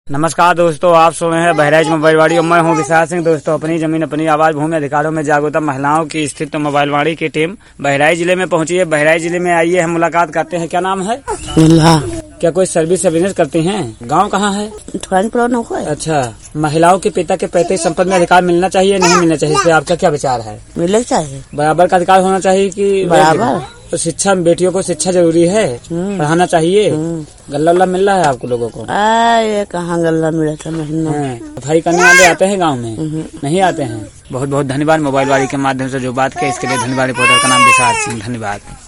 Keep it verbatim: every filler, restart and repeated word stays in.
नमस्कार दोस्तों, आप सुन रहे हैं बहराइच मोबाइल वाड़ी और मैं हूं विशाल सिंह। दोस्तों, अपनी जमीन अपनी आवाज, भूमि अधिकारों में जागरूकता महिलाओं की स्थित मोबाइल वाड़ी की टीम बहराइच जिले में पहुंची है। बहराइच जिले में आइए, हम मुलाकात करते हैं। क्या नाम है? क्या कोई सर्विस या बिजनेस करती हैं? गांव कहाँ है? अच्छा, महिलाओं के पिता के पैतृक संपत्ति में अधिकार मिलना चाहिए, नहीं मिलना चाहिए, इस पे आपका क्या विचार है? मिलना चाहिए, बराबर का अधिकार होना चाहिए कि बराबर। तो शिक्षा, बेटियों को शिक्षा जरूरी है, पढ़ाना चाहिए। गल्ला उल्ला मिल रहा है आपको लोगों को? आ, ये कहाँ गल्ला मिला था महीना। सफाई करने वाले आते हैं गांव में? नहीं आते हैं। बहुत बहुत धन्यवाद मोबाइल वाड़ी के माध्यम से जो बात की, इसके लिए धन्यवाद। रिपोर्टर का नाम विशाल सिंह, धन्यवाद।